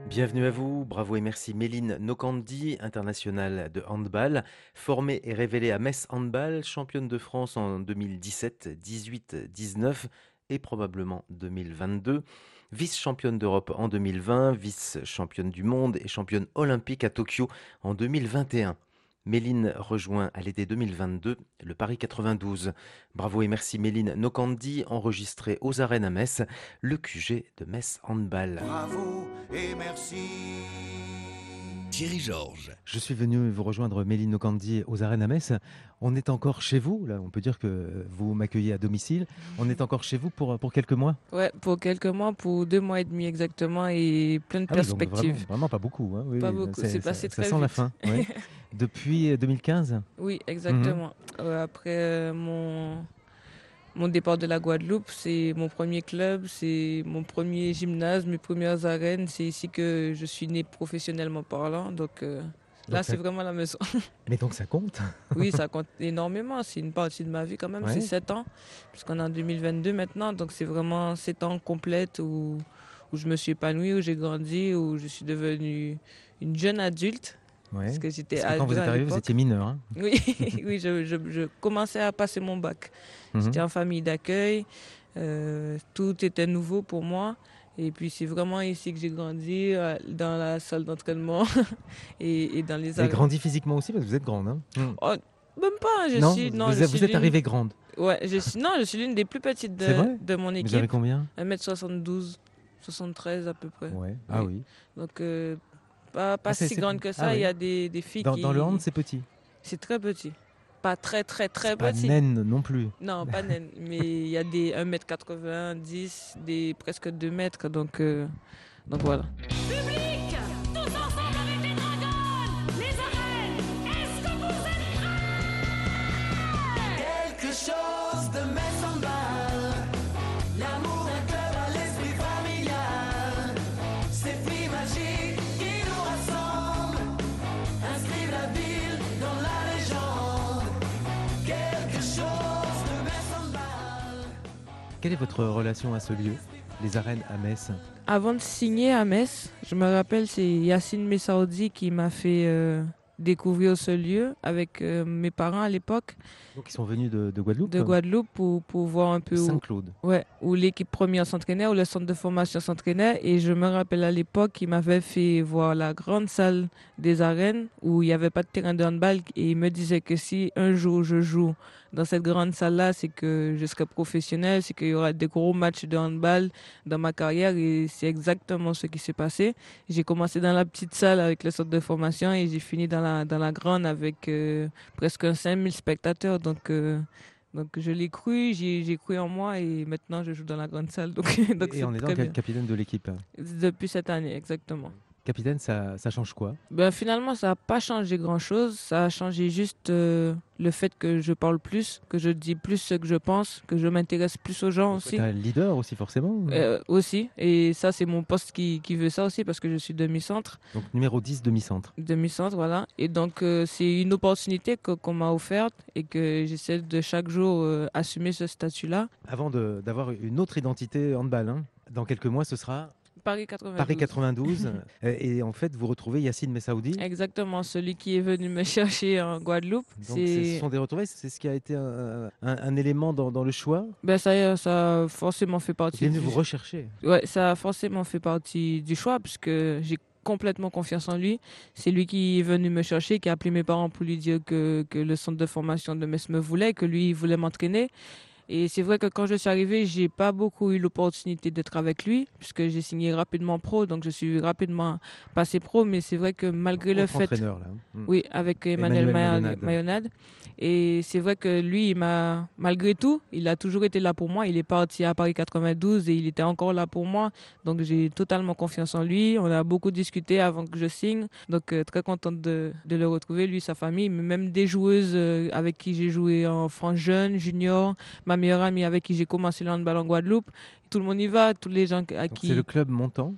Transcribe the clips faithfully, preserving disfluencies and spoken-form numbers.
Bienvenue à vous, bravo et merci Méline Nokandi, internationale de handball, formée et révélée à Metz Handball, championne de France en deux mille dix-sept, dix-huit, dix-neuf et probablement deux mille vingt-deux, vice-championne d'Europe en deux mille vingt, vice-championne du monde et championne olympique à Tokyo en deux mille vingt et un. Méline rejoint à l'été deux mille vingt-deux le Paris quatre-vingt-douze. Bravo et merci Méline Nokandi, enregistré aux arènes à Metz, le Q G de Metz Handball. Bravo et merci. Thierry Georges. Je suis venu vous rejoindre, Méline Nokandi, aux arènes à Metz. On est encore chez vous, là, on peut dire que vous m'accueillez à domicile. On est encore chez vous pour, pour quelques mois. Ouais, pour quelques mois, pour deux mois et demi exactement, et plein de Ah oui, donc perspectives. vraiment, vraiment pas beaucoup. Hein. Oui, Pas oui, beaucoup, c'est- c'est ça- passé ça très sent la vite. fin. Ouais. Depuis deux mille quinze. Oui, exactement. Euh, après euh, mon, mon départ de la Guadeloupe, c'est mon premier club, c'est mon premier gymnase, mes premières arènes. C'est ici que je suis né professionnellement parlant. Donc euh, là, Donc ça- c'est vraiment la maison. Mais donc ça compte. Oui, ça compte énormément. C'est une partie de ma vie quand même. Ouais. C'est sept ans, puisqu'on est en deux mille vingt-deux maintenant. Donc c'est vraiment sept ans complètes où, où je me suis épanouie, où j'ai grandi, où je suis devenue une jeune adulte. Ouais. Parce que j'étais Parce que quand vous ado êtes à arrivé, vous l'époque. étiez mineur. Hein. Oui, oui je, je- je commençais à passer mon bac. Mhm. J'étais en famille d'accueil. euh, tout était nouveau pour moi. Et puis c'est vraiment ici que j'ai grandi, euh, dans la salle d'entraînement et, et dans les Vous avez arènes. grandi physiquement aussi, parce que vous êtes grande. Hein. Mhm. Oh, même pas, je non, suis... Non, vous, je êtes- suis vous êtes l'une- arrivée grande. Ouais, je suis... Non, je suis l'une des plus petites C'est vrai de, de mon Vous avez équipe. combien? un mètre soixante-douze, soixante-treize à peu près. Ouais. Ah oui. Donc euh, pas, pas Ah, c'est- si c'est- grande que ça. ah Il oui. y a des, des filles Dans, qui... dans le hand, c'est petit. C'est très petit. Pas très très très C'est pas petit. naine non plus. Non, pas naine. Mais il y a des un mètre quatre-vingts, dix, des presque deux mètres. Donc, euh, donc voilà. Public, tous ensemble avec les dragons, les arènes, est-ce que vous êtes prêts? Quelque chose de Metz Handball. L'amour d'un club à l'esprit familial. Ces filles magiques qui nous rassemblent. Inscrivent la ville dans la légende. Quelque chose de Metz Handball. Quelle est votre relation à ce lieu, les arènes à Metz? Avant de signer à Metz, je me rappelle, c'est Yacine Messaoudi qui m'a fait euh, découvrir ce lieu avec euh, mes parents à l'époque Donc ils sont venus de, de Guadeloupe. de Guadeloupe pour, pour voir un peu où, Saint-Claude. ouais, où l'équipe première s'entraînait, où le centre de formation s'entraînait. Et je me rappelle à l'époque qu'il m'avait fait voir la grande salle des arènes où il n'y avait pas de terrain de handball. Et il me disait que si un jour je joue dans cette grande salle-là, c'est que je serai professionnel, c'est qu'il y aura des gros matchs de handball dans ma carrière. Et c'est exactement ce qui s'est passé. J'ai commencé dans la petite salle avec le centre de formation et j'ai fini dans la, dans la grande avec euh, presque cinq mille spectateurs. Donc, euh, donc je l'ai cru, j'ai j'ai cru en moi et maintenant je joue dans la grande salle. Donc, donc Et c'est on est dans très le bien. capitaine de l'équipe. Depuis cette année, exactement. Capitaine, ça, ça change quoi? Ben, finalement, ça n'a pas changé grand-chose. Ça a changé juste euh, le fait que je parle plus, que je dis plus ce que je pense, que je m'intéresse plus aux gens aussi. T'es un leader aussi forcément. Euh, aussi. Et ça, c'est mon poste qui, qui veut ça aussi parce que je suis demi-centre. Donc numéro dix, demi-centre. Demi-centre, voilà. Et donc, euh, c'est une opportunité que- qu'on m'a offerte et que j'essaie de chaque jour euh, assumer ce statut-là. Avant de- d'avoir une autre identité handball, hein, dans quelques mois ce sera Paris quatre-vingt-douze. Paris quatre-vingt-douze. Euh, et en fait vous retrouvez Yacine Messaoudi. Exactement, celui qui est venu me chercher en Guadeloupe. Donc c'est- ce C'est sont des retrouvailles, c'est ce qui a été un, un- un élément dans, dans le choix. ben, ça, ça a forcément fait Il partie est venu du... vous rechercher. Ouais, ça a forcément fait partie du choix puisque j'ai complètement confiance en lui. C'est lui qui est venu me chercher, qui a appelé mes parents pour lui dire que, que le centre de formation de Metz me voulait, que lui il voulait m'entraîner. Et c'est vrai que quand je suis arrivé, j'ai pas beaucoup eu l'opportunité d'être avec lui, puisque j'ai signé rapidement pro, donc je suis rapidement passé pro. Mais c'est vrai que malgré le Autre fait, entraîneur là. Mm. oui, avec Emmanuel, Emmanuel Maya- Mayonade. Mayonade. Et c'est vrai que lui, il m'a, malgré tout, il a toujours été là pour moi. Il est parti à Paris quatre-vingt-douze et il était encore là pour moi. Donc j'ai totalement confiance en lui. On a beaucoup discuté avant que je signe. Donc euh, très contente de, de le retrouver, lui, sa famille, mais même des joueuses euh, avec qui j'ai joué en France jeune, junior, ma meilleure amie avec qui j'ai commencé le handball en Guadeloupe. Tout le monde y va, tous les gens à Donc qui... c'est le club montant.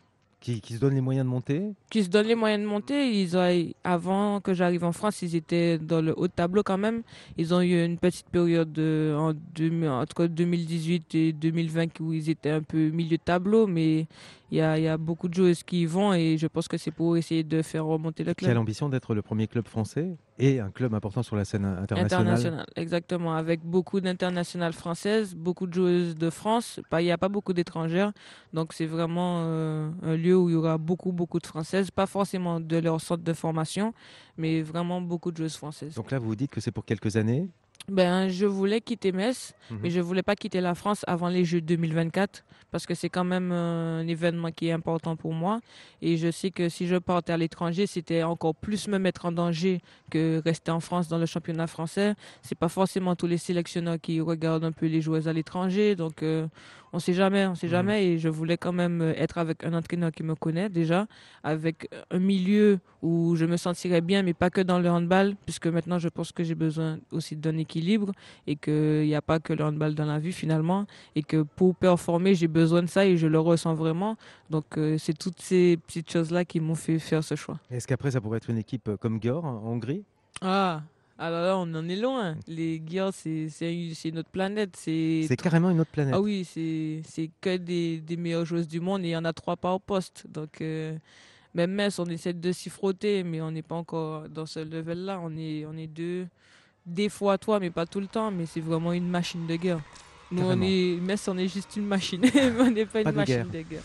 qui, qui se donnent les moyens de monter. Qui se donnent les moyens de monter. Ils ont, avant que j'arrive en France, ils étaient dans le haut de tableau quand même. Ils ont eu une petite période de, en deux- entre deux mille dix-huit et deux mille vingt où ils étaient un peu milieu de tableau, mais il y a, il y a beaucoup de joueuses qui y vont et je pense que c'est pour essayer de faire remonter le Qui a club. l'ambition d'être le premier club français et un club important sur la scène internationale. International, exactement, avec beaucoup d'internationales françaises, beaucoup de joueuses de France. Pas- Il n'y a pas beaucoup d'étrangères, donc c'est vraiment euh, un lieu où il y aura beaucoup, beaucoup de Françaises, pas forcément de leur centre de formation, mais vraiment beaucoup de joueuses françaises. Donc là, vous vous dites que c'est pour quelques années. Ben, je voulais quitter Metz, Mhm. mais je voulais pas quitter la France avant les Jeux deux mille vingt-quatre parce que c'est quand même euh, un événement qui est important pour moi. Et je sais que si je partais à l'étranger, c'était encore plus me mettre en danger que rester en France dans le championnat français. C'est pas forcément tous les sélectionneurs qui regardent un peu les joueuses à l'étranger, donc euh, on sait jamais, on sait Mhm. jamais. Et je voulais quand même euh, être avec un entraîneur qui me connaît déjà, avec un milieu où je me sentirais bien, mais pas que dans le handball, puisque maintenant je pense que j'ai besoin aussi d'un équilibre et qu'il n'y a pas que le handball dans la vie finalement, et que pour performer, j'ai besoin de ça et je le ressens vraiment. Donc euh, c'est toutes ces petites choses-là qui m'ont fait faire ce choix. Est-ce qu'après, ça pourrait être une équipe euh, comme Győr en Hongrie? Ah, alors là, on en est loin. Les Győr, c'est c'est c'est notre planète. C'est C'est carrément une autre planète. ah oui, c'est c'est que des, des meilleures joueuses du monde et il y en a trois par poste. Donc euh, même Metz, on essaie de s'y frotter, mais on n'est pas encore dans ce level-là. On est on est deux, des fois toi, mais pas tout le temps. Mais c'est vraiment une machine de guerre. Nous, on Carrément. est Metz, on est juste une machine. Mais on n'est pas une Pas de machine guerre. de guerre.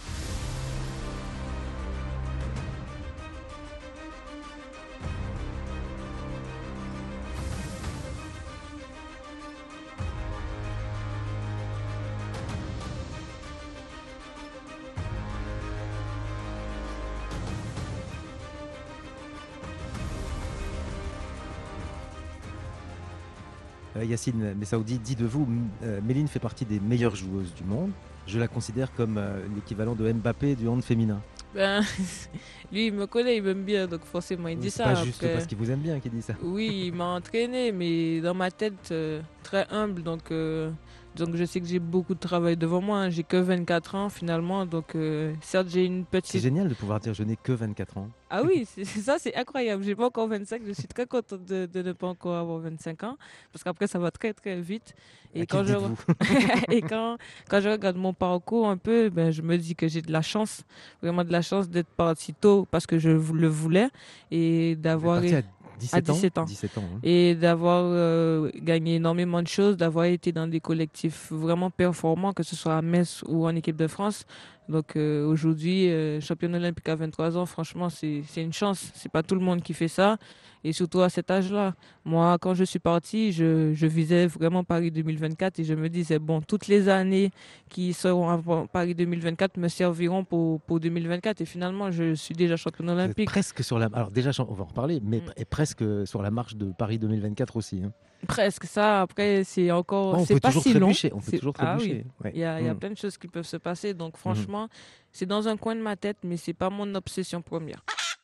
Euh, Yacine Messaoudi dit de vous, M- euh, Méline fait partie des meilleures joueuses du monde. Je la considère comme euh, l'équivalent de Mbappé du hand féminin. Ben, lui, il me connaît, il m'aime bien, donc forcément, il dit C'est ça. pas juste Après- parce qu'il vous aime bien qu'il dit ça. Oui, il m'a entraîné, mais dans ma tête, euh, très humble. Donc, euh, donc je sais que j'ai beaucoup de travail devant moi. Hein. J'ai que vingt-quatre ans finalement. Donc, euh, certes, j'ai une C'est petite. génial de pouvoir dire je n'ai que vingt-quatre ans. Ah oui, c'est c'est ça, c'est incroyable. J'ai pas encore vingt-cinq. Je suis très contente de, de ne pas encore avoir vingt-cinq ans. Parce qu'après, ça va très, très vite. À Et qui quand, le je, dites-vous et quand, quand je regarde mon parcours un peu, ben, je me dis que j'ai de la chance. Vraiment de la chance d'être parti tôt parce que je vou- le voulais. Et Vous êtes d'avoir. parti à dix-sept ans. dix-sept ans. dix-sept ans, hein. Et d'avoir euh, gagné énormément de choses, d'avoir été dans des collectifs vraiment performants, que ce soit à Metz ou en équipe de France. Donc euh, aujourd'hui, euh, championne olympique à vingt-trois ans, franchement, c'est c'est une chance. C'est pas tout le monde qui fait ça. Et surtout à cet âge-là. Moi, quand je suis partie, je, je visais vraiment Paris deux mille vingt-quatre et je me disais, bon, toutes les années qui seront avant Paris deux mille vingt-quatre me serviront pour, pour deux mille vingt-quatre. Et finalement, je suis déjà championne Vous êtes olympique. presque sur la. Alors déjà, on va en reparler, mais Mm. et presque sur la marche de Paris deux mille vingt-quatre aussi. hein. Presque ça. Après, c'est encore. Bon, on c'est peut pas toujours si long. trébucher. On peut C'est- toujours Ah oui. trébucher. ouais. Il y a, il y a Mm. plein de choses qui peuvent se passer. Donc, franchement, c'est dans un coin de ma tête, mais c'est pas mon obsession première.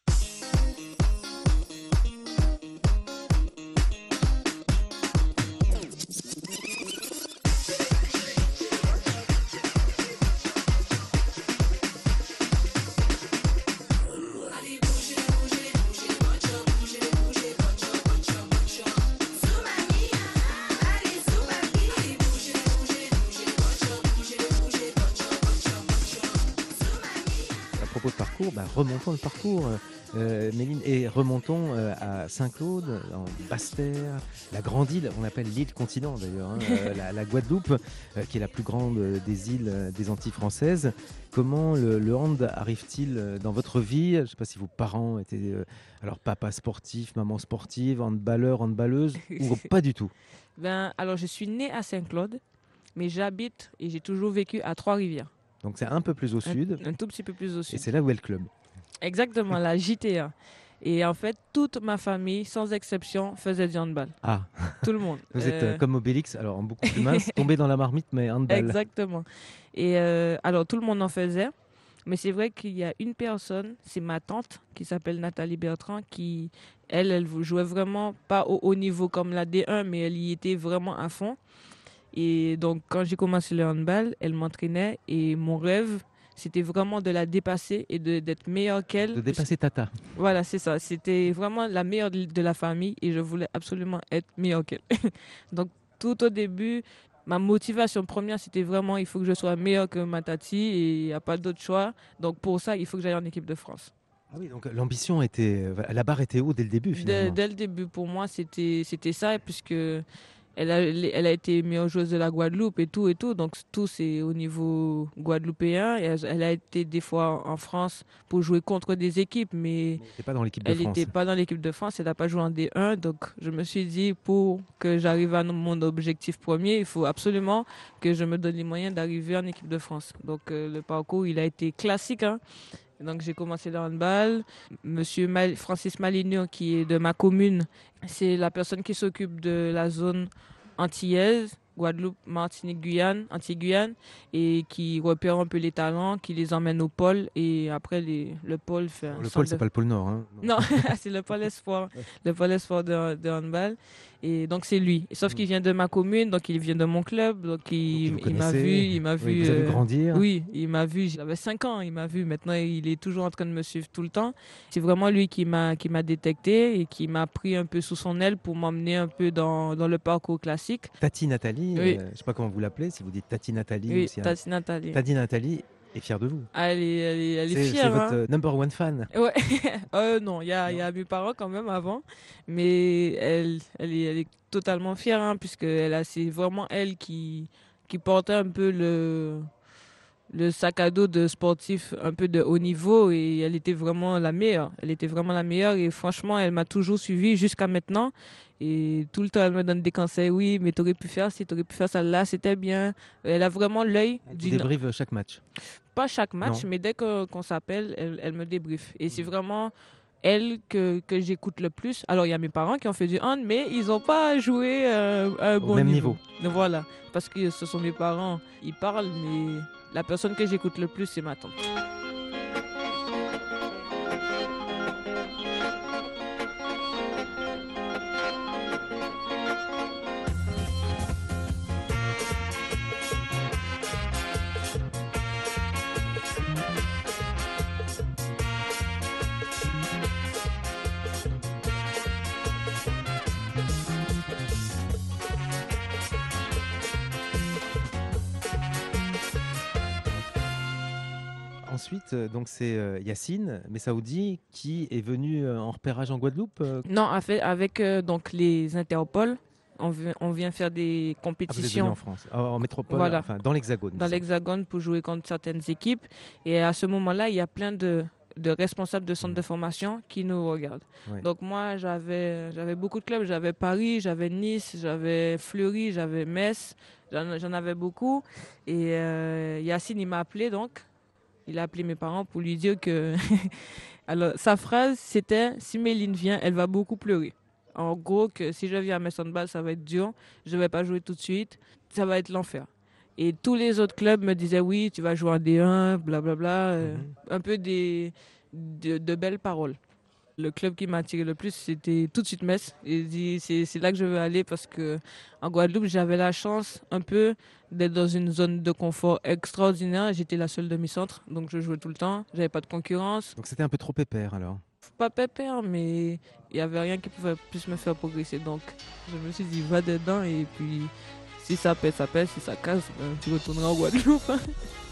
À propos de parcours, bah, remontons le parcours, euh, Méline, et remontons euh, à Saint-Claude, en Basse-Terre, la grande île, on l'appelle l'île continent d'ailleurs, hein, euh, la, la Guadeloupe, euh, qui est la plus grande euh, des îles euh, des Antilles françaises. Comment le, le hand arrive-t-il euh, dans votre vie? Je ne sais pas si vos parents étaient, euh, alors papa sportif, maman sportive, handballeur, handballeuse, ou pas du tout. Ben, alors, je suis née à Saint-Claude, mais j'habite et j'ai toujours vécu à Trois-Rivières. Donc c'est un peu plus au Un- sud, Un, tout petit peu plus au et sud. c'est là où est le club. Exactement, la J T A. Et en fait, toute ma famille, sans exception, faisait du handball. Ah, Tout le monde. vous êtes Euh, euh, comme Obélix, alors en beaucoup plus mince, tombé dans la marmite, mais handball. Exactement. Et euh, alors, tout le monde en faisait. Mais c'est vrai qu'il y a une personne, c'est ma tante, qui s'appelle Nathalie Bertrand, qui, elle, elle jouait vraiment pas au haut niveau comme la D un, mais elle y était vraiment à fond. Et donc, quand j'ai commencé le handball, elle m'entraînait. Et mon rêve, c'était vraiment de la dépasser et de, d'être meilleure qu'elle. De dépasser Tata. Voilà, c'est ça. C'était vraiment la meilleure de de la famille et je voulais absolument être meilleure qu'elle. Donc, tout au début, ma motivation première, c'était vraiment il faut que je sois meilleure que ma tati et il n'y a pas d'autre choix. Donc, pour ça, il faut que j'aille en équipe de France. Ah oui, donc l'ambition était, la barre était haute dès le début Dès, finalement. dès le début, pour moi, c'était, c'était ça, puisque elle a, elle a été meilleure joueuse de la Guadeloupe et tout et tout. Donc, tout, c'est au niveau guadeloupéen. Et elle, elle a été des fois en France pour jouer contre des équipes, mais Elle n'était pas dans l'équipe de elle France. n'était pas dans l'équipe de France. Elle n'a pas joué en D un. Donc, je me suis dit, pour que j'arrive à mon objectif premier, il faut absolument que je me donne les moyens d'arriver en équipe de France. Donc, euh, le parcours, il a été classique, hein. Donc j'ai commencé le handball. Monsieur Mal- Francis Maligno, qui est de ma commune, c'est la personne qui s'occupe de la zone antillaise, Guadeloupe, Martinique, Guyane, Antilles-Guyane, et qui repère un peu les talents, qui les emmène au pôle. Et après, les, le pôle fait un Le centre pôle, de- c'est pas le pôle Nord. Hein. Non, c'est le pôle espoir, le pôle espoir de, de handball. Et donc c'est lui. Sauf qu'il vient de ma commune, donc il vient de mon club, donc il, vous il m'a connaissez. vu, il m'a Oui, vu. vous avez euh, grandir. Oui, il m'a vu. J'avais cinq ans, il m'a vu. Maintenant, il est toujours en train de me suivre tout le temps. C'est vraiment lui qui m'a qui m'a détecté et qui m'a pris un peu sous son aile pour m'emmener un peu dans dans le parcours classique. Tati Nathalie, Oui. euh, je sais pas comment vous l'appelez, si vous dites Tati Nathalie Oui, ou si un- Tati Nathalie. Tati Nathalie est fière de vous. Ah, Elle est, elle est, elle est C'est c'est fière. votre hein. euh, number one fan. Ouais, euh, non, il y a, il y a mes parents quand même avant, mais elle, elle, est, elle est totalement fière, hein, puisque elle a, c'est vraiment elle qui, qui portait un peu le, le sac à dos de sportif un peu de haut niveau et elle était vraiment la meilleure. Elle était vraiment la meilleure et franchement, elle m'a toujours suivi jusqu'à maintenant. Et tout le temps, elle me donne des conseils. Oui, mais t'aurais pu faire ci, t'aurais pu faire ça là, c'était bien. Elle a vraiment l'œil Elle vous d'une débriefe chaque match. pas chaque match, Non. mais dès que- qu'on s'appelle, elle, elle me débriefe. Et c'est vraiment elle que, que j'écoute le plus. Alors, il y a mes parents qui ont fait du hand, mais ils n'ont pas joué euh, à un Au bon même niveau. Voilà, parce que ce sont mes parents. Ils parlent, mais la personne que j'écoute le plus, c'est ma tante. Ensuite, euh, donc c'est euh, Yacine Messaoudi qui est venu euh, en repérage en Guadeloupe. euh, Non, en fait, avec euh, donc les Interpol, on vient, on vient faire des ah, vous êtes venu compétitions en France, Ah, en métropole, Voilà. enfin dans l'Hexagone. dans ici. l'Hexagone pour jouer contre certaines équipes. Et à ce moment-là, il y a plein de, de responsables de centres de formation qui nous regardent. Ouais. Donc moi, j'avais, j'avais beaucoup de clubs. J'avais Paris, j'avais Nice, j'avais Fleury, j'avais Metz. J'en, j'en avais beaucoup. Et euh, Yacine, il m'a appelé donc. Il a appelé mes parents pour lui dire que... Alors, sa phrase, c'était « Si Méline vient, elle va beaucoup pleurer ». En gros, que si je viens à Metz Handball, ça va être dur. Je ne vais pas jouer tout de suite. Ça va être l'enfer. Et tous les autres clubs me disaient « Oui, tu vas jouer en D un, blablabla. euh, Mhm. Un peu des, de, de belles paroles. Le club qui m'a attiré le plus, c'était tout de suite Metz. Et il dit, c'est, c'est là que je veux aller parce que en Guadeloupe, j'avais la chance un peu d'être dans une zone de confort extraordinaire. J'étais la seule demi-centre, donc je jouais tout le temps. J'avais pas de concurrence. Donc c'était un peu trop pépère alors. Pas pépère, mais il y avait rien qui pouvait plus me faire progresser. Donc je me suis dit, va dedans et puis si ça pète, ça pète. Si ça casse, ben, tu retourneras en Guadeloupe. hein.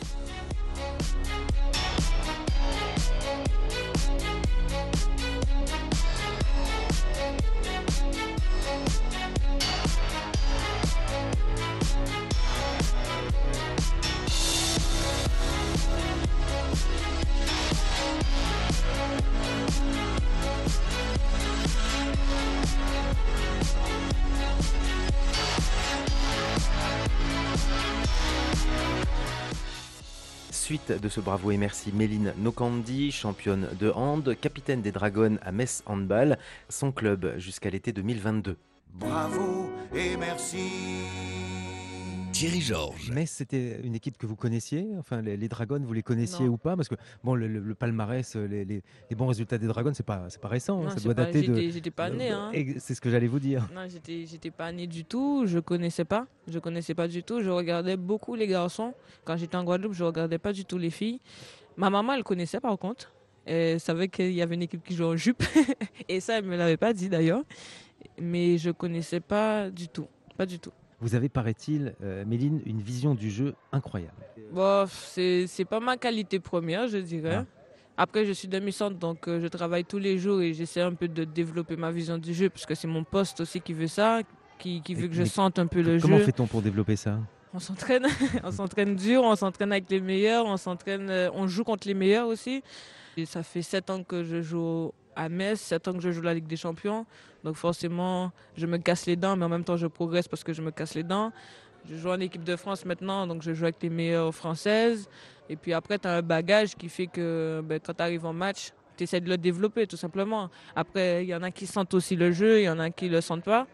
Suite de ce bravo et merci, Méline Nokandi, championne de hand, capitaine des Dragons à Metz Handball, son club jusqu'à l'été deux mille vingt-deux. Bravo et merci. Thierry Georges. Metz, c'était une équipe que vous connaissiez. Enfin, les, les Dragons, vous les connaissiez Non. ou pas? Parce que bon, le, le- le palmarès, les, les- les bons résultats des Dragons, c'est pas, c'est pas récent. hein, Non, ça c'est doit pas- dater de. j'étais j'étais pas née. Hein. Et c'est ce que j'allais vous dire. Non, j'étais j'étais pas née du tout. Je connaissais pas. Je connaissais pas du tout. Je regardais beaucoup les garçons. Quand j'étais en Guadeloupe, je regardais pas du tout les filles. Ma maman, elle connaissait par contre. Elle savait qu'il y avait une équipe qui jouait en jupe. Et ça, elle me l'avait pas dit d'ailleurs. Mais je connaissais pas du tout. Pas du tout. Vous avez, paraît-il, euh, Méline, une vision du jeu incroyable. Bon, c'est c'est pas ma qualité première, je dirais. Ah. Après, je suis demi-centre, donc euh, je travaille tous les jours et j'essaie un peu de développer ma vision du jeu, parce que c'est mon poste aussi qui veut ça, qui, qui veut Et- que je mais sente un peu le Comment jeu. fait-on pour développer ça? On s'entraîne, on s'entraîne dur, on s'entraîne avec les meilleurs, on s'entraîne, euh, on joue contre les meilleurs aussi. Et ça fait sept ans que je joue à Metz, sept ans que je joue la Ligue des Champions. Donc forcément, je me casse les dents, mais en même temps, je progresse parce que je me casse les dents. Je joue en équipe de France maintenant, donc je joue avec les meilleures françaises. Et puis après, tu as un bagage qui fait que ben, quand tu arrives en match, tu essaies de le développer tout simplement. Après, il y en a qui sentent aussi le jeu, il y en a qui ne le sentent pas.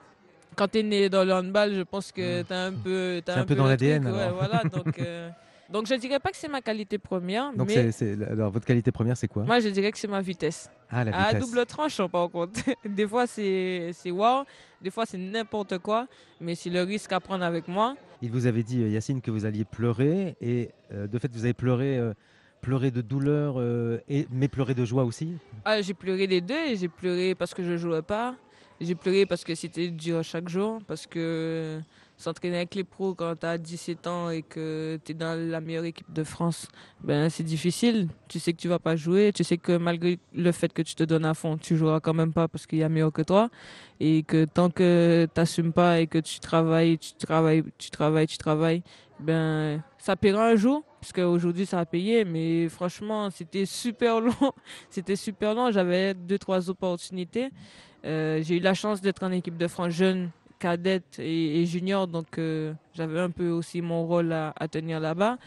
Quand tu es né dans le handball, je pense que tu as un peu. t'as C'est un peu peu dans le l'A D N, truc, ouais, alors. voilà, donc, euh, donc je ne dirais pas que c'est ma qualité première, Donc, mais c'est, c'est- alors, votre qualité première, c'est quoi? moi je dirais que c'est ma vitesse. Ah, la À vitesse. double tranchant par contre. Des fois c'est c'est wow, des fois c'est n'importe quoi, mais c'est le risque à prendre avec moi. Il vous avait dit, euh, Yacine, que vous alliez pleurer. Et euh, de fait, vous avez pleuré, euh, pleuré de douleur, euh, et, mais pleuré de joie aussi. Ah, j'ai pleuré les deux, et j'ai pleuré parce que je jouais pas. J'ai pleuré parce que c'était dur chaque jour, parce que s'entraîner avec les pros quand tu as dix-sept ans et que tu es dans la meilleure équipe de France, ben c'est difficile. Tu sais que tu vas pas jouer, tu sais que malgré le fait que tu te donnes à fond, tu joueras quand même pas parce qu'il y a meilleur que toi, et que tant que tu n'assumes pas et que tu travailles, tu travailles, tu travailles, tu travailles, ben ça paiera un jour, parce qu'aujourd'hui ça a payé, mais franchement c'était super long, c'était super long. J'avais deux trois opportunités. Euh, j'ai eu la chance d'être en équipe de France jeune, cadette et, et junior, donc euh, j'avais un peu aussi mon rôle à, à tenir là-bas.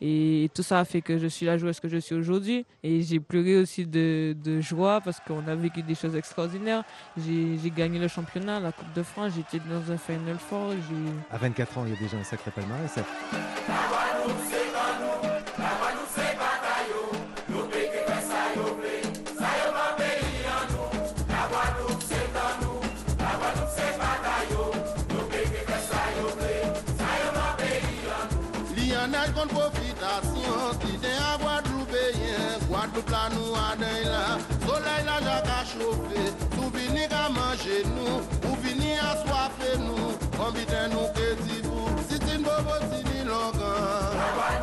Et tout ça a fait que je suis la joueuse que je suis aujourd'hui. Et j'ai pleuré aussi de, de joie parce qu'on a vécu des choses extraordinaires. J'ai, j'ai gagné le championnat, la Coupe de France, j'étais dans un Final Four. J'ai... À vingt-quatre ans, il y a déjà un sacré palmarès. Ça- Lionel kon profitasyon, ti den a Guadeloupéen, Guadeloupe la nou aden la, soleil la jak a chauffé, sou vini ka manje nou, ou vini a soife nou, konbiten nou ke ti pou, si tin bobo si ni longan.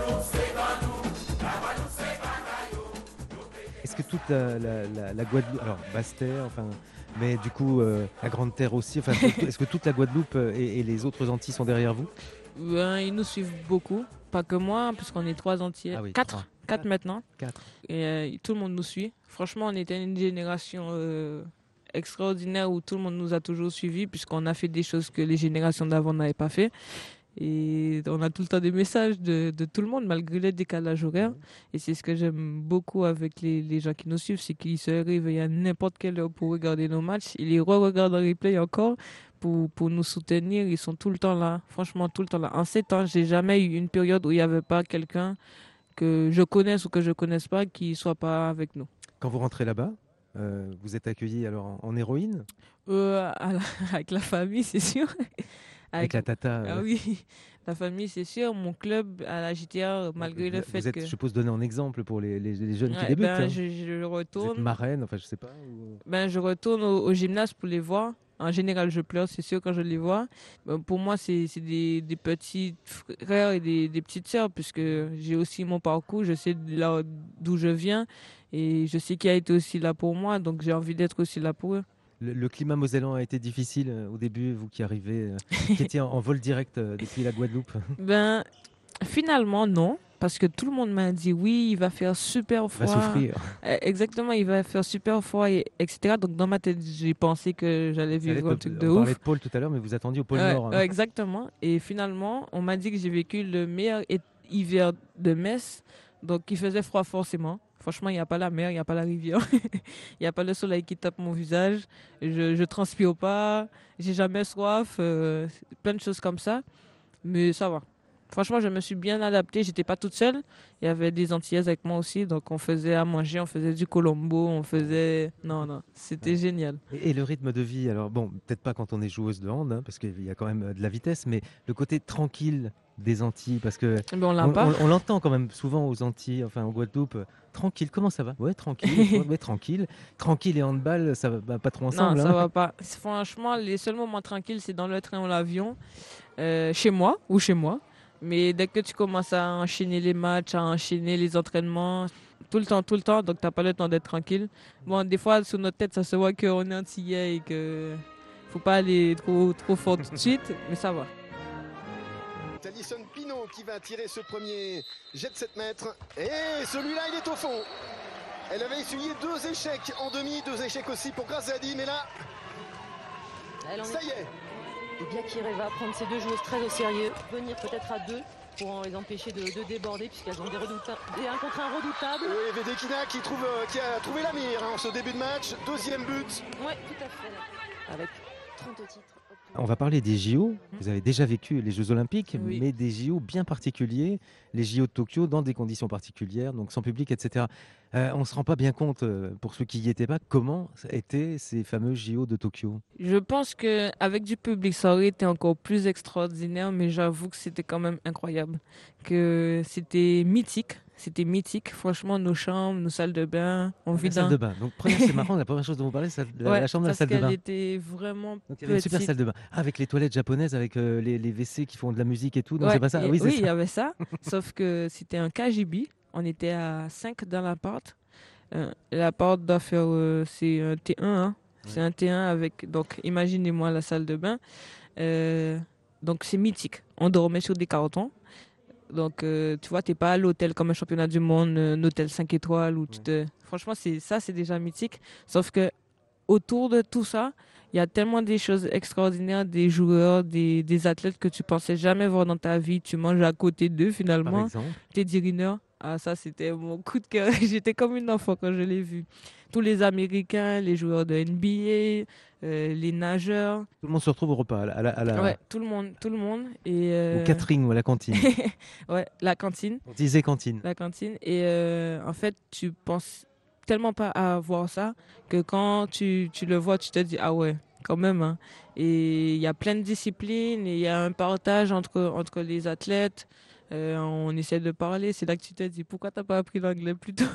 Est-ce que toute la, la- la- la Guadeloupe, alors Basse-Terre, enfin, mais du coup euh, la Grande Terre aussi, enfin, tout- est-ce que toute la Guadeloupe euh, et, et les autres Antilles sont derrière vous? Ben, ils nous suivent beaucoup, pas que moi, puisqu'on est trois entiers, Ah oui, quatre, trois. quatre maintenant. Quatre. Et euh, tout le monde nous suit. Franchement, on était une génération euh, extraordinaire où tout le monde nous a toujours suivis, puisqu'on a fait des choses que les générations d'avant n'avaient pas fait. Et on a tout le temps des messages de, de tout le monde, malgré les décalages horaires. Et c'est ce que j'aime beaucoup avec les, les gens qui nous suivent, c'est qu'ils se réveillent à n'importe quelle heure pour regarder nos matchs. Ils les re-regardent en replay encore pour, pour nous soutenir. Ils sont tout le temps là, franchement tout le temps là. En sept ans, j'ai jamais eu une période où il n'y avait pas quelqu'un que je connaisse ou que je connaisse pas qui soit pas avec nous. Quand vous rentrez là-bas, euh, vous êtes accueilli alors en, en héroïne Euh, à la- avec la famille, c'est sûr. avec la tata. Ah euh, oui, la famille, c'est sûr. Mon club à la J T A, malgré vous, le fait vous êtes, que... je suppose, donner en exemple pour les, les- les jeunes qui Ouais, débutent. ben, hein. je, je Vous êtes retourne. marraine, enfin je sais pas. ou- Ben, je retourne au, au gymnase pour les voir. En général, je pleure, c'est sûr, quand je les vois. Ben, pour moi, c'est c'est des, des petits frères et des, des petites sœurs, puisque j'ai aussi mon parcours, je sais de là d'où je viens, et je sais qui a été aussi là pour moi, donc j'ai envie d'être aussi là pour eux. Le, le climat mosellan a été difficile euh, au début, vous qui arrivez, euh, qui étiez en, en vol direct euh, depuis la Guadeloupe. Ben, finalement, non. Parce que tout le monde m'a dit oui, il va faire super Va froid. souffrir. Euh, Exactement, il va faire super froid, et, etc. Donc dans ma tête, j'ai pensé que j'allais Vous allez vivre un être- truc on de parlait ouf. de pôle tout à l'heure, mais vous attendiez au pôle Ouais, Nord. hein. ouais, exactement. Et finalement, on m'a dit que j'ai vécu le meilleur é- hiver de Metz. Donc il faisait froid forcément. Franchement, il n'y a pas la mer, il n'y a pas la rivière. Il n'y a pas le soleil qui tape mon visage. Je ne transpire pas. J'ai jamais soif. euh, plein de choses comme ça. Mais ça va. Franchement, je me suis bien adaptée. J'étais pas toute seule. Il y avait des Antillaises avec moi aussi. Donc, on faisait à manger, on faisait du colombo, on faisait... Non, non, c'était Ouais. génial. Et, et le rythme de vie, alors bon, peut-être pas quand on est joueuse de hand, hein, parce qu'il y a quand même euh, de la vitesse, mais le côté tranquille des Antilles, parce que Eh ben, on l'a on, pas. on- on l'entend quand même souvent aux Antilles, enfin en Guadeloupe, euh, tranquille, comment ça va? Ouais, tranquille, ouais, ouais, tranquille. Tranquille et handball, ça va bah, pas trop Non, ensemble. ça hein. va pas. Franchement, les seuls moments tranquilles, c'est dans le train ou l'avion, euh, chez moi ou chez moi. Mais dès que tu commences à enchaîner les matchs, à enchaîner les entraînements, tout le temps, tout le temps, donc t'as pas le temps d'être tranquille. Bon, des fois, sur notre tête, ça se voit qu'on est antillais et que faut pas aller trop, trop fort tout de suite, mais ça va. Alison Pinault qui va tirer ce premier jet de sept mètres. Et celui-là, il est au fond. Elle avait essuyé deux échecs en demi, deux échecs aussi pour Grazadi, mais là, Elle en ça est... y est. Et Biakire va prendre ces deux joueuses très au sérieux, venir peut-être à deux pour les empêcher de, de déborder puisqu'elles ont des, redouta- des un contre un redoutables. Oui, Vedekina qui, trouve, euh, qui a trouvé la mire hein, en ce début de match. Deuxième but. Oui, tout à fait. Avec trente titres. On va parler des J O. Vous avez déjà vécu les Jeux Olympiques, Oui. mais des J O bien particuliers, les J O de Tokyo, dans des conditions particulières, donc sans public, et cetera. Euh, on ne se rend pas bien compte, euh, pour ceux qui n'y étaient pas, comment étaient ces fameux J O de Tokyo. Je pense qu'avec du public, ça aurait été encore plus extraordinaire, mais j'avoue que c'était quand même incroyable. Que c'était mythique. C'était mythique. Franchement, nos chambres, nos salles de bain, on La vit salle dans... de bain. Donc, première- c'est marrant, la première chose dont vous parlez, c'est la, Ouais, la chambre de la parce salle de qu'elle bain. était vraiment Donc, il y avait une super petite. salle de bain. Ah, avec les toilettes japonaises, avec euh, les, les W C qui font de la musique et tout. Non, Ouais, c'est pas ça. et- Oui, c'est oui, il y ça. avait ça. Sauf que c'était un K G B. On était à cinq dans l'appart. Euh, l'appart doit faire... euh, c'est un T un. Hein. C'est un T un avec... Donc, imaginez-moi la salle de bain. Euh, donc, c'est mythique. On dormait sur des cartons. Donc, euh, tu vois, t'es pas à l'hôtel comme un championnat du monde, un hôtel cinq étoiles où tu te... Franchement, c'est, ça, c'est déjà mythique. Sauf que autour de tout ça, il y a tellement des choses extraordinaires, des joueurs, des, des athlètes que tu pensais jamais voir dans ta vie. Tu manges à côté d'eux, Par finalement. exemple. Teddy Riner, ah, ça, c'était mon coup de cœur. J'étais comme une enfant quand je l'ai vu. Tous les Américains, les joueurs de N B A, euh, les nageurs. Tout le monde se retrouve au repas, à la, à la- à la- Ouais, tout le monde, tout le monde. Et, euh, au catering ou à la cantine. ouais, la cantine. On disait cantine. La cantine. Et euh, en fait, tu penses tellement pas à voir ça que quand tu, tu le vois, tu te dis, ah ouais, quand même. Hein. Et il y a plein de disciplines, et il y a un partage entre, entre les athlètes. Euh, on essaie de parler. C'est là que tu te dis, pourquoi t'as pas appris l'anglais plus tôt?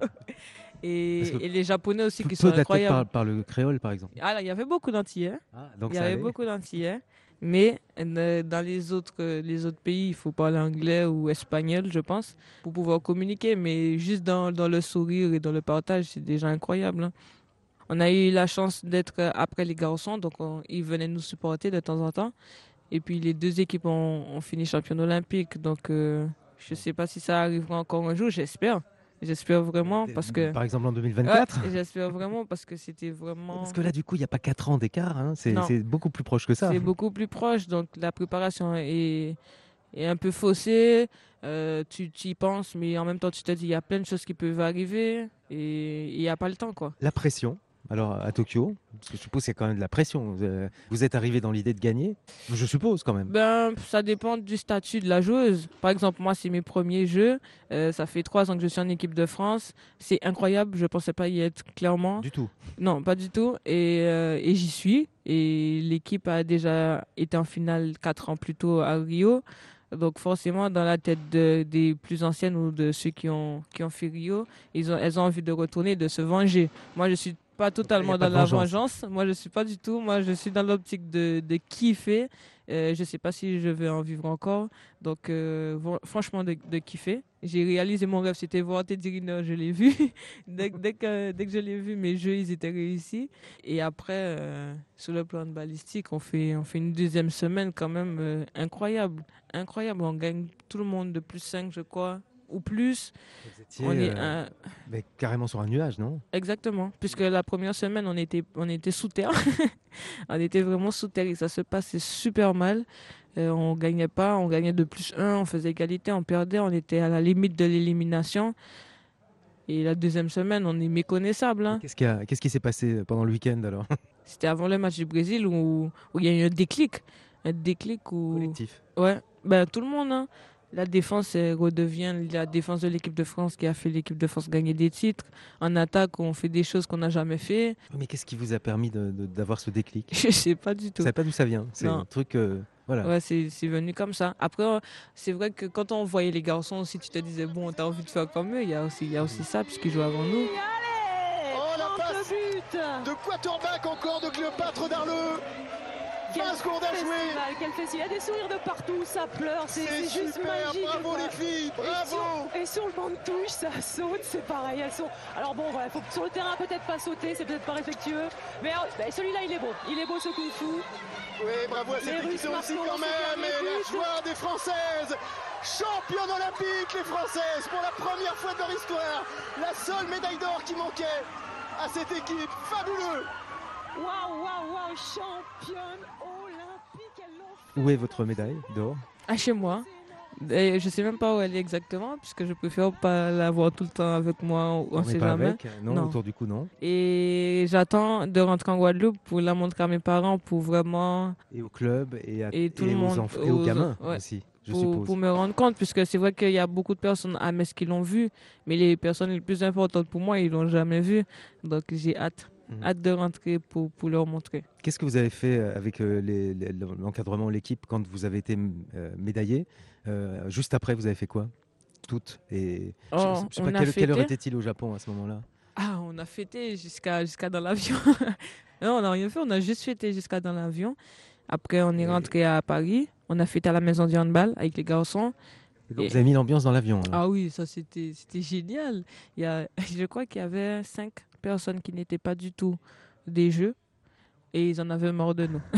et, Parce que et les Japonais aussi Peu qui peu sont d'athlètes incroyables. parlent, parlent le créole, par exemple. Ah là, il y avait beaucoup d'Antillais. Ah, donc Il y ça avait allait. beaucoup d'Antillais. Mais euh, dans les autres, euh, les autres pays, il faut parler anglais ou espagnol, je pense, pour pouvoir communiquer. Mais juste dans, dans le sourire et dans le partage, c'est déjà incroyable. Hein. On a eu la chance d'être euh, après les garçons, donc on- ils venaient nous supporter de temps en temps. Et puis les deux équipes ont, ont fini championne olympique. Donc euh, je ne sais pas si ça arrivera encore un jour, j'espère. J'espère vraiment parce que... Par exemple en deux mille vingt-quatre. Ouais, j'espère vraiment parce que c'était vraiment... Parce que là, du coup, il n'y a pas quatre ans d'écart. hein. C'est Non. c'est beaucoup plus proche que ça. C'est beaucoup plus proche, donc la préparation est, est un peu faussée. Euh, tu tu y penses, mais en même temps, tu te dis il y a plein de choses qui peuvent arriver et il n'y a pas le temps, quoi. La pression, alors à Tokyo, parce que je suppose qu'il y a quand même de la pression. Euh, Vous êtes arrivé dans l'idée de gagner, je suppose quand même. Ben, ça dépend du statut de la joueuse. Par exemple, moi, c'est mes premiers jeux. Euh, ça fait trois ans que je suis en équipe de France. C'est incroyable. Je pensais pas y être clairement. Du tout. Non, pas du tout. Et, euh, et j'y suis. Et l'équipe a déjà été en finale quatre ans plus tôt à Rio. Donc forcément, dans la tête de- des plus anciennes ou de ceux qui ont, qui ont fait Rio, ils ont, elles ont envie de retourner, de se venger. Moi, je suis pas totalement y a pas dans de la vengeance. vengeance. Moi, je suis pas du tout. Moi, je suis dans l'optique de, de kiffer. Euh, je sais pas si je vais en vivre encore. Donc, euh, vo- franchement, de, de kiffer. J'ai réalisé mon rêve, c'était voir Teddy Riner, je l'ai vu. dès, dès, que, dès que je l'ai vu, mes jeux, ils étaient réussis. Et après, euh, sur le plan de balistique, on fait, on fait une deuxième semaine quand même euh, incroyable. Incroyable. On gagne tout le monde de plus cinq, je crois, ou plus. Vous étiez, On est euh, un- mais carrément sur un nuage, non? Exactement. Puisque la première semaine, on était, on était sous terre. on était vraiment sous terre et ça se passait super mal. Euh, on gagnait pas, on gagnait de plus un, on faisait égalité, on perdait, on était à la limite de l'élimination. Et la deuxième semaine, on est méconnaissable. Hein. Qu'est-ce qui, a- qu'est-ce qui s'est passé pendant le week-end alors? C'était avant le match du Brésil où, où il y a eu un déclic. un déclic où... Collectif. Ouais, ben, tout le monde. Hein. La défense elle redevient la défense de l'équipe de France qui a fait l'équipe de France gagner des titres. En attaque, on fait des choses qu'on n'a jamais fait. Mais qu'est-ce qui vous a permis de- de- d'avoir ce déclic? Je sais pas du Vous tout. savez pas d'où ça vient? C'est Non. un truc... euh, voilà. Ouais, c'est c'est venu comme ça. Après, euh, c'est vrai que quand on voyait les garçons aussi, tu te disais, bon, t'as envie de faire comme eux. Il y a aussi, il y a aussi ça, puisqu'ils jouent avant nous. Allez, Oh, la tente passe le but. De quarterback encore de Cléopâtre Darleux. vingt secondes à jouer. festival, quel festival. Il y a des sourires de partout, ça pleure, c'est C'est c'est juste super, magique. bravo quoi. les filles, Et bravo. sur, et sur le banc de touche, ça saute, c'est pareil. Elles sont... Alors bon, voilà, faut sur le terrain peut-être pas sauter, c'est peut-être pas respectueux. Mais euh, bah, celui-là, il est beau. Il est beau ce kung fu. Oui, bravo à Les cette Russes équipe aussi marquent quand ce même. dernier Et la but. joie des Françaises. Championnes olympiques, les Françaises, pour la première fois de leur histoire. La seule médaille d'or qui manquait à cette équipe. Fabuleux. Waouh, waouh, waouh, championne olympique. Elles l'ont fait. Où est votre médaille d'or? Ah, chez moi. Et je sais même pas où elle est exactement, puisque je préfère pas l'avoir tout le temps avec moi, on On sait n'est pas jamais. avec? Non, Non. autour du cou, non. Et j'attends de rentrer en Guadeloupe pour la montrer à mes parents, pour vraiment, Et au club et, à, Et tout le aux, monde, enf- et aux aux- gamins ouais. aussi, je pour, suppose. pour me rendre compte, puisque c'est vrai qu'il y a beaucoup de personnes à Metz qui l'ont vu, mais les personnes les plus importantes pour moi, ils l'ont jamais vu. Donc j'ai hâte, Mhm. hâte de rentrer pour, pour leur montrer. Qu'est-ce que vous avez fait avec euh, les- les- l'encadrement, l'équipe, quand vous avez été euh, médaillé? Euh, Juste après, vous avez fait quoi? Toutes. Et je Oh, je sais on pas a quelle, quelle heure fêté. était-il au Japon à ce moment-là? Ah, on a fêté jusqu'à jusqu'à dans l'avion. Non, on n'a rien fait, on a juste fêté jusqu'à dans l'avion. Après, on est Et- rentré à Paris. On a fêté à la maison du handball avec les garçons. Vous Et- avez mis l'ambiance dans l'avion. alors. Ah oui, ça c'était c'était génial. Il y a, je crois qu'il y avait cinq personnes qui n'étaient pas du tout des jeux et ils en avaient marre de nous.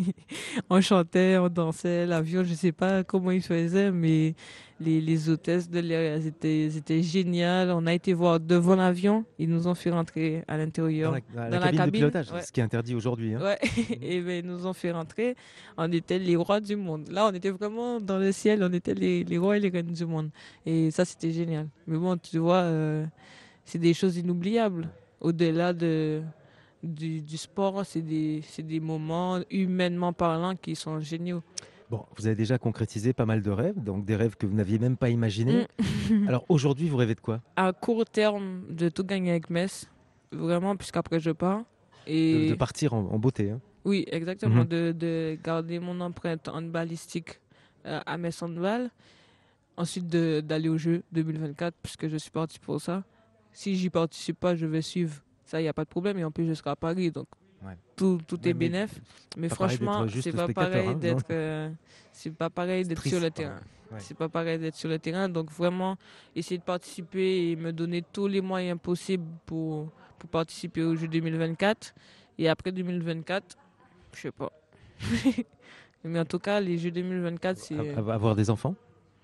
On chantait, on dansait, l'avion, je sais pas comment ils faisaient, mais les, les hôtesses de l'air, elles étaient, elles étaient géniales. On a été voir devant l'avion, ils nous ont fait rentrer à Dans l'intérieur. la, dans la dans la cabine, de cabine, pilotage, ouais. ce qui est interdit aujourd'hui. hein. Ouais, et ben, ils nous ont fait rentrer. On était les rois du monde. Là, on était vraiment dans le ciel. On était les, les rois et les reines du monde. Et ça, c'était génial. Mais bon, tu vois, euh, c'est des choses inoubliables. Au-delà de, du, du sport, c'est des, c'est des moments, humainement parlant, qui sont géniaux. Bon, vous avez déjà concrétisé pas mal de rêves, donc des rêves que vous n'aviez même pas imaginés. Mm. Alors aujourd'hui, vous rêvez de quoi? À court terme, de tout gagner avec Metz. Vraiment, puisqu'après, je pars. de, Et... de partir en, en beauté. hein. Oui, exactement. Mhm. de, de garder mon empreinte handballistique euh, à Metz Handball. Ensuite, de- d'aller au jeu deux mille vingt-quatre, puisque je suis parti pour ça. Si j'y participe pas, je vais suivre. Ça, il n'y a pas de problème. Et en plus, je serai à Paris. Donc, Ouais. tout, tout Ouais, est mais bénéf. Mais pas pareil franchement, d'être juste c'est pas spectateur, pareil hein, non d'être euh, c'est pas pareil d'être Triste, sur le quand même. terrain. Ouais. C'est pas pareil d'être sur le terrain. Donc, vraiment, essayer de participer et me donner tous les moyens possibles pour, pour participer au jeu deux mille vingt-quatre. Et après deux mille vingt-quatre, je sais pas. Mais en tout cas, les Jeux deux mille vingt-quatre, c'est A- a- Avoir des enfants?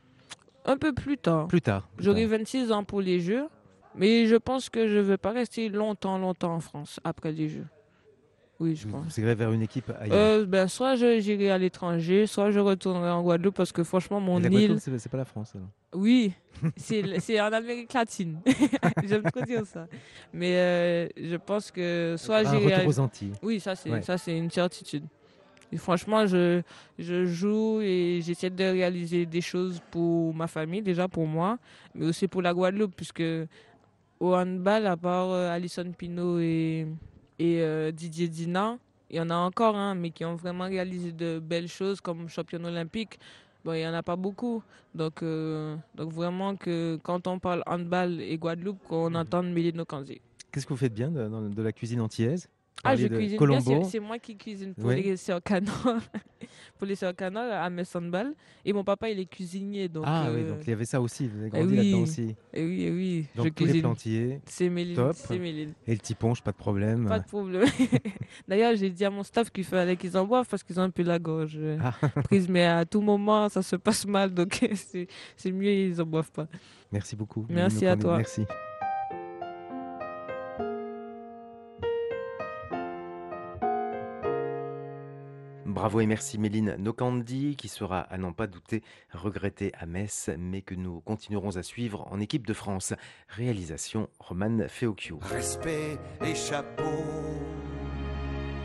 un peu plus tard. Plus tard. plus J'aurai tard. vingt-six ans pour les Jeux, mais je pense que je ne vais pas rester longtemps, longtemps en France après les Jeux. Oui, je Vous, pense. vous irez vers une équipe ailleurs. Euh, ben, soit je- j'irai à l'étranger, soit je retournerai en Guadeloupe parce que franchement, mon Et la île. Guadeloupe, c'est c'est pas la France. alors. Oui, c'est l- c'est en Amérique latine. J'aime trop dire ça. Mais euh, je pense que soit Un j'irai. retour à- aux Antilles. Oui, ça c'est Ouais. ça c'est une certitude. Et franchement, je, je joue et j'essaie de réaliser des choses pour ma famille, déjà pour moi, mais aussi pour la Guadeloupe, puisque au handball, à part euh, Alison Pinault et, et euh, Didier Dina, il y en a encore, hein, mais qui ont vraiment réalisé de belles choses comme championne olympique. Bon, il n'y en a pas beaucoup. Donc, euh, donc vraiment que quand on parle handball et Guadeloupe, qu'on Mhm. entende Méline Okanzi. Qu'est-ce que vous faites bien de, dans- de la cuisine antillaise? Ah, Parliez je de cuisine Colombo. bien, c'est- c'est moi qui cuisine pour Oui. les sœurs Canard, pour les sœurs Canard à Metz Handball. Et mon papa, il est cuisinier, donc... Ah oui, euh, donc il y avait ça aussi. Vous avez eh grandi oui. là-dedans aussi. eh oui, eh oui, Donc je tous les cuisine. plantiers C'est Méline, Top. c'est Méline. et le tiponche, pas de problème. Pas de problème. D'ailleurs, j'ai dit à mon staff qu'il fallait qu'ils en boivent parce qu'ils ont un peu la gorge euh, Ah. prise, mais à tout moment, ça se passe mal, donc c'est c'est mieux, ils en boivent pas. Merci beaucoup. Merci Méline à Okoné, toi. Merci. Bravo et merci Méline Nokandi qui sera, à n'en pas douter, regrettée à Metz, mais que nous continuerons à suivre en équipe de France. Réalisation Roman Feocchio. Respect et chapeau.